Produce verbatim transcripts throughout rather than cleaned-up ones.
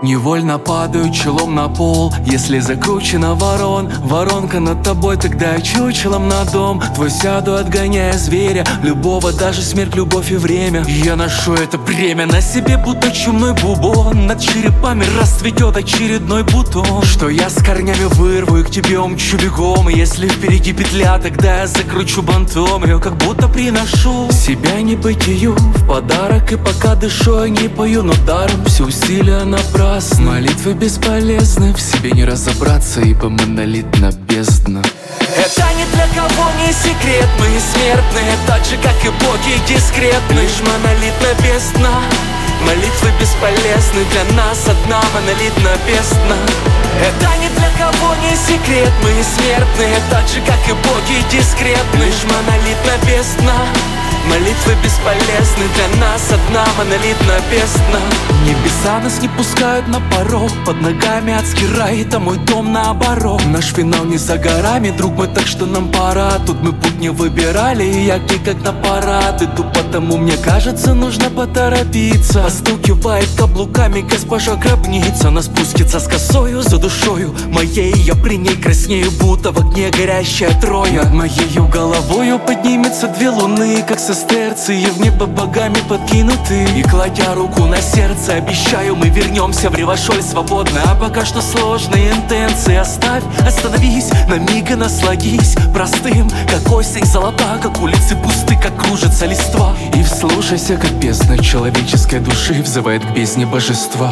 Невольно падаю челом на пол, если закручена ворон. Воронка над тобой, тогда я чучелом на дом твой сяду, отгоняя зверя. Любого, даже смерть, любовь и время. Я ношу это бремя на себе, будто чумной бубон. Над черепами расцветет очередной бутон, что я с корнями вырву и к тебе умчу бегом. И если впереди петля, тогда я закручу бантом ее, как будто приношу себя небытию в подарок. И пока дышу, я не пою, но даром все усилия напрасно. Молитвы бесполезны, в себе не разобраться, ибо монолитна бездна. Это ни для кого не секрет, мы смертные, так же как и боги дискретны. Лишь монолитна бездна. Молитвы бесполезны, для нас одна монолитна бездна. Это ни для кого не секрет, мы смертные, так же как и боги дискретны. Лишь монолитна бездна. Молитвы бесполезны, для нас одна монолитна бездна. Небеса нас не пускают на порог, под ногами адский рай, это мой дом наоборот. Наш финал не за горами, друг мой, так что нам пора. Тут мы путь не выбирали, и я как на парад иду, потому мне кажется, нужно поторопиться. Постукивает каблуками госпожа гробница. Она спустится с косою за душою моей, я при ней краснею, будто в огне горящая Троя. Над моею головою поднимется две луны, как сестерцы, в небо богами подкинуты. И кладя руку на сердце, обещаю, мы вернемся в Ревашоль свободно. А пока что сложные интенции оставь, остановись, на миг и насладись простым, как осень золота, как улицы пусты, как кружится листва. И вслушайся, как бездна человеческой души взывает к бездне божества.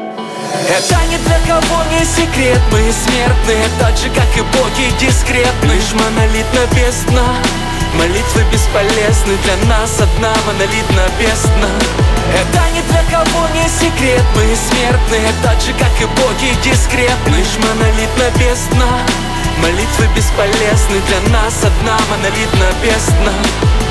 Это ни для кого не секрет, мы смертные, так же как и боги дискретны. Лишь монолитна бездна. Молитвы бесполезны, для нас одна монолитна бездна. Это ни для кого не секрет, мы смертные, так же как и боги дискретны. Лишь монолитна бездна. Молитвы бесполезны, для нас одна монолитна бездна.